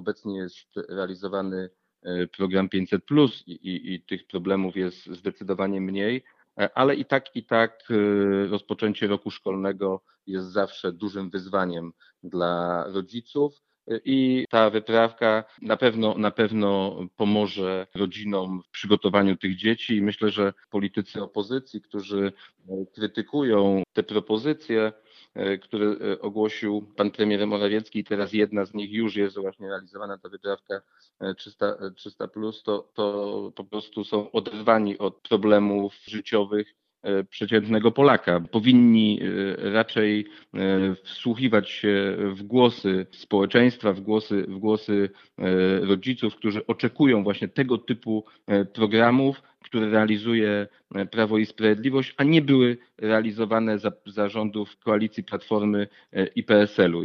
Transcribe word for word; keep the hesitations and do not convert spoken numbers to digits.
obecnie jest realizowany program pięćset plus i, i, i tych problemów jest zdecydowanie mniej, ale i tak, i tak rozpoczęcie roku szkolnego jest zawsze dużym wyzwaniem dla rodziców. I ta wyprawka na pewno, na pewno pomoże rodzinom w przygotowaniu tych dzieci. I myślę, że politycy opozycji, którzy krytykują te propozycje, które ogłosił pan premier Morawiecki, i teraz jedna z nich już jest właśnie realizowana, ta wyprawka trzysta plus, to, to po prostu są oderwani od problemów życiowych przeciętnego Polaka. Powinni raczej wsłuchiwać się w głosy społeczeństwa, w głosy, w głosy rodziców, którzy oczekują właśnie tego typu programów, które realizuje Prawo i Sprawiedliwość, a nie były realizowane za, za rządów koalicji Platformy i P S L u.